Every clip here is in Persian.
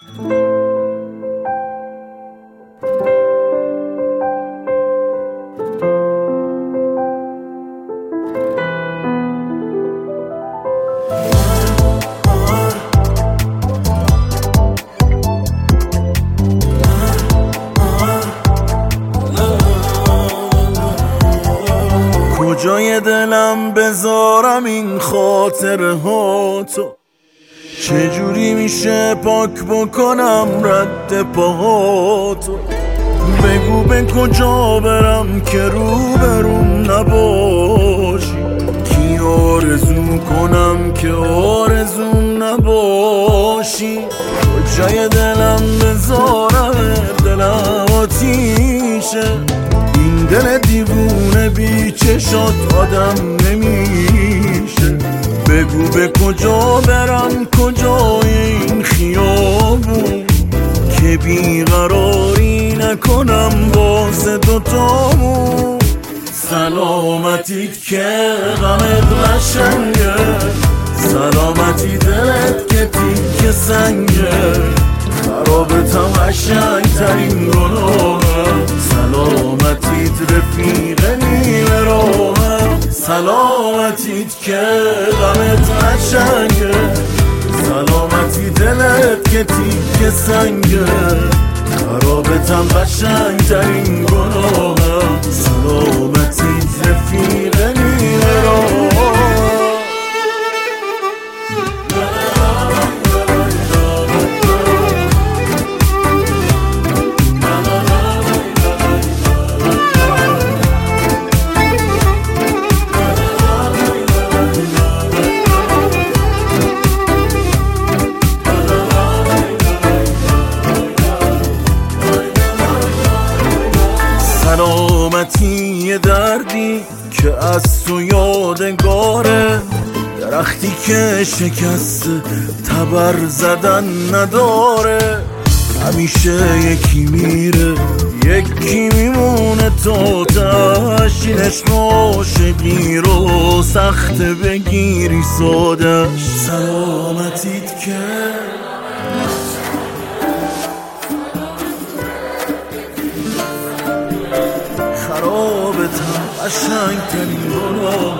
کجای دلم بذارم این خاطره ها تو؟ چجوری میشه پاک بکنم رد پاهاتو؟ بگو به کجا برم که روبروم نباشی؟ کی آرزو کنم که آرزوم نباشی؟ کجای دلم بذارم دلم آتیشه، این دل دیوونه بی چشات آدم نمیشه. بگو به کجا برم کجای این خیابون که بیقراری نکنم واسه دوتامون. سلامتیت که غمت قشنگه، سلامتی دلت که تیک سنگه، خرابتم قشنگ ترین گناهم. سلامتیت رفیق نیمه راهم، سلامتیت که غمت قشنگه، سلامتی دلت که تیک سنگه، خرابتم قشنگ ترین گناهم. سلامتیت رفیق نیمه راهم. سلامتی دردی که از تو یادگاره، درختی که شکست تبر زدن نداره. همیشه یکی میره یکی میمونه، تو تشینش عاشقی رو سخت بگیری سادش. سلامتیت که خرابتم قشنگ ترین گناهم.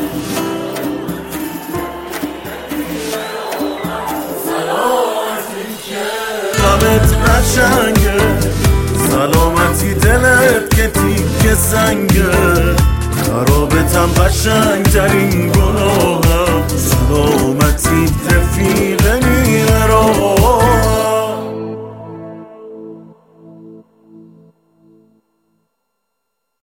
سلامتیت که غمت قشنگه، سلامتی دلت که تیک سنگه، خرابتم قشنگ ترین گناهم. سلامتیت رفیق